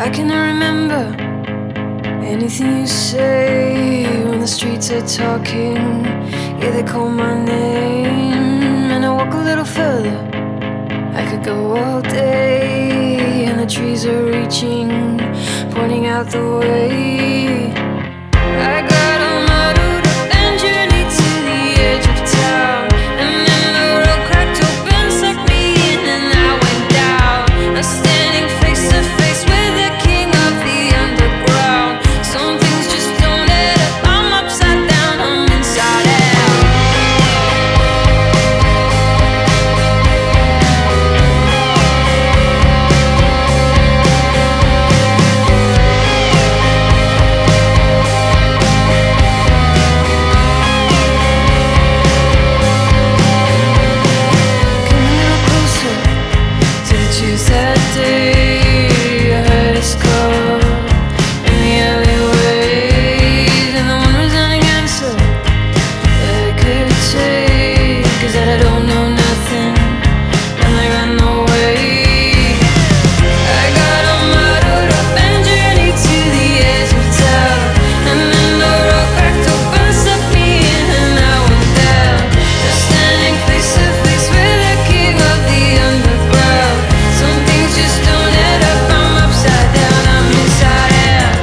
I cannot remember anything you say when the streets are talking. Yeah, they call my name, and I walk a little further. I could go all day, and the trees are reaching, pointing out the way. I got a muddled up and journeyed to the edge of town, and then the road cracked open, sucked me in, and I went down. I'm standing face to face with the king of the underground. Some things just don't add up. I'm upside down, I'm inside out. That day I heard us call in the alleyways, and the one resounding answer that I could take is that I don't know nothing, and they ran away. I got all muddled up and journeyed to the edge of town, and then the road cracked open, sucked me in, and I went down. Just standing face to face with the king of the underground. Just don't add up, I'm upside down, I'm inside out.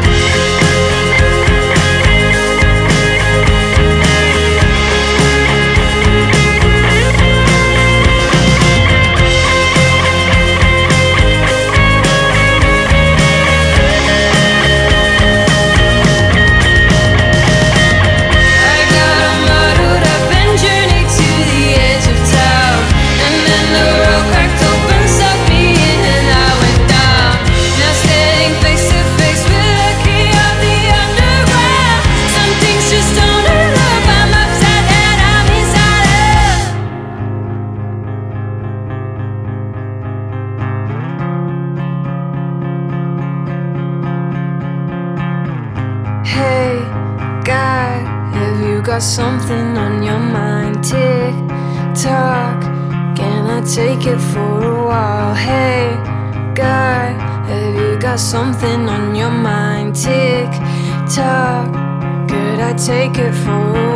I got all muddled up and journeyed to the edge of town, and then the road cracked open, sucked me in, and I went down. Now standing face to face with the king of the underground. Some things just don't add up, I'm upside down, I'm inside out. Hey, guy, have you got something on your mind? Tick tock, can I take it for a while? Hey, guy, have you got something on your mind? Tick tock, could I take it for a while?